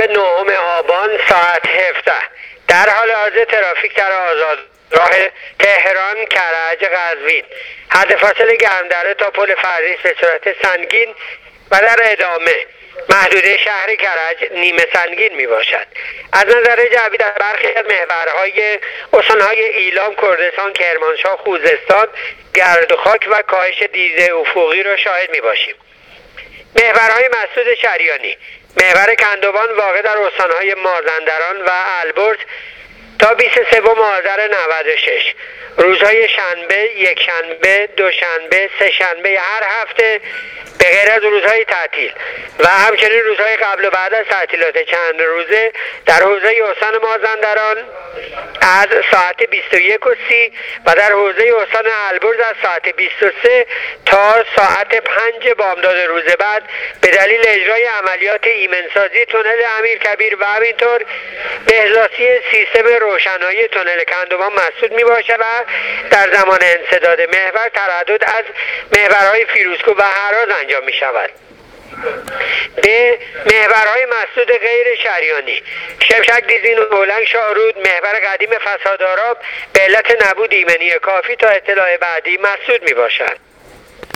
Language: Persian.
شنبه 9 آبان ساعت 17 در حال حاضر ترافیک در آزاد راه تهران کرج قزوین حد فاصله گرمدره تا پل فرزیس به صورت سنگین و در ادامه محدوده شهر کرج نیمه سنگین می باشد. از نظر جوی در برخی از محورهای استانهای ایلام، کردستان، کرمانشاه، خوزستان گرد و خاک و کاهش دید افقی را شاهد می باشیم. محورهای مسدود شریانی: محور کندوان واقع در استانهای مازندران و البرز تا 23 آذر 96. روزهای شنبه، یکشنبه، دوشنبه، سه‌شنبه هر هفته به غیر از روزهای تعطیل و همچنین روزهای قبل و بعد از تعطیلات چند روزه در حوزه استان مازندران از ساعت 21:30 و در حوزه استان البرز از ساعت 23 تا ساعت 5 بامداد روز بعد به دلیل اجرای عملیات ایمنسازی تونل امیرکبیر و همینطور بهزاسی سیستم روشنایی تونل کندوان مسدود می باشد و در زمان انسداد محور تردد از محورهای فیروزکوه و هراز انجام می شود. به محورهای مسدود غیر شریانی: شمشک، دیزین و هولنگ، شاهرود، محور قدیم فسادآراب به علت نبود ایمنی کافی تا اطلاع بعدی مسدود می باشد.